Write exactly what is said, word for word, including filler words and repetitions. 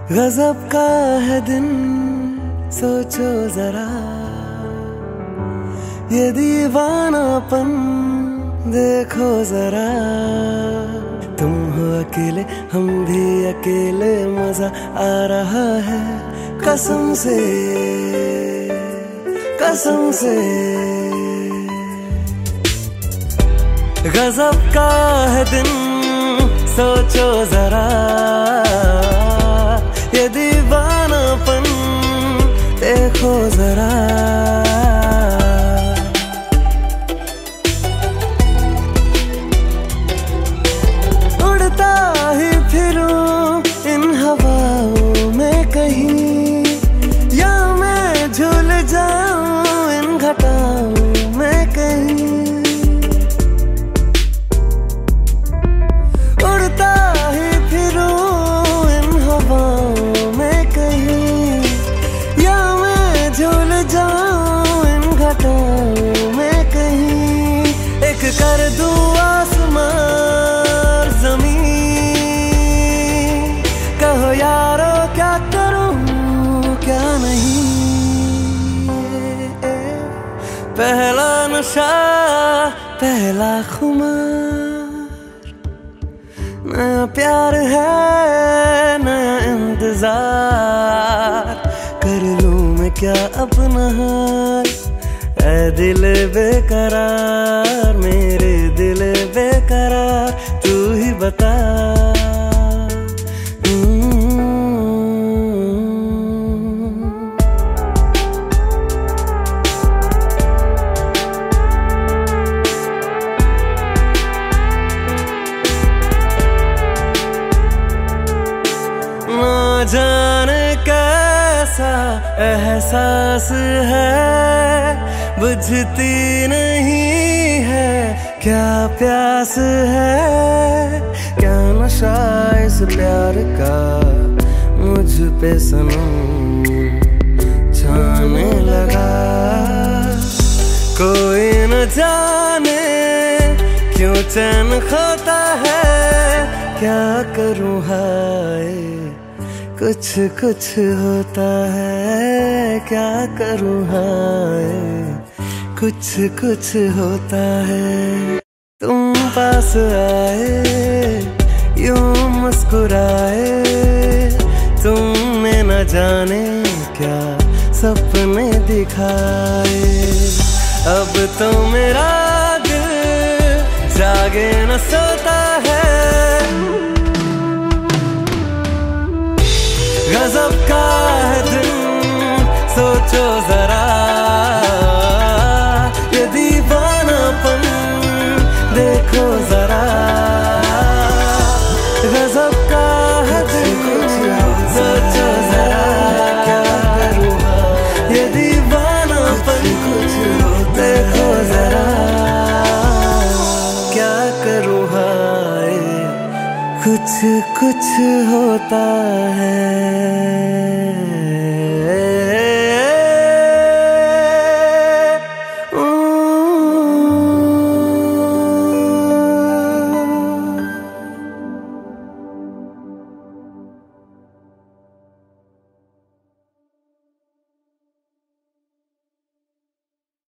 गजब का है दिन, सोचो जरा, ये दीवानापन देखो जरा। तुम हो अकेले, हम भी अकेले, मजा आ रहा है कसम से, कसम से। गजब का है दिन, सोचो जरा, ये दीवानापन देखो जरा। उड़ता ही फिरूं इन हवाओं में कहीं, या मैं झूल जाऊं इन घटाओं में कहीं। उड़ता ही फिरूं इन हवाओं में कहीं, या मैं झूल जाऊं इन घटाओं में कहीं। एक कर दूं आसमां जमीन, कहो यारो क्या करूं क्या नहीं। पहला नशा, पहला खुमार, नया प्यार है, नया इंतजार। कर लूं मैं क्या अपना हाल, ऐ दिल बेकरार, मेरे दिल बेकरार, तू ही बता। ना जाने कैसा एहसास है, बुझती नहीं है क्या प्यास है। क्या नशा इस प्यार का मुझ पे सनम छाने लगा। कोई न जाने क्यों चैन खोता है, क्या करूं हाय कुछ कुछ होता है। क्या करूं हाय कुछ कुछ होता है। तुम पास आए यूं मुस्कुराए, तुमने न जाने क्या सपने दिखाए। अब तो मेरा दिल जागे न सोता है। गजब का है दिन, सोचो जरा, ये दीवानापन देखो जरा। गजब का है दिन, सोचो जरा, क्या करूँ ये दीवानापन देखो जरा। क्या करूँ हाय कुछ कुछ होता है।